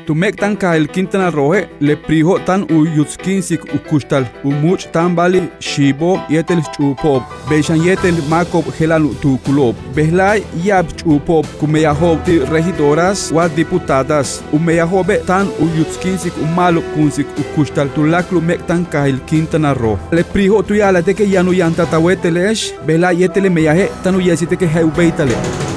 Tumek tan kahel Quintana Roo le priho tan uyutskinsik ukushtal umuch tan bali shibo yetel chupob beshan yetel makob helanu tukulob behlay yab chupob kumeyahob ti regidoras wa diputadas umeyahobe tan uyutskinsik umalo kunsik ukushtal tulaklu mek tan kahel Quintana Roo le priho tuyala de que yanu yantatawetelesh behlay yetel meyahe tan uyesite que heubeitale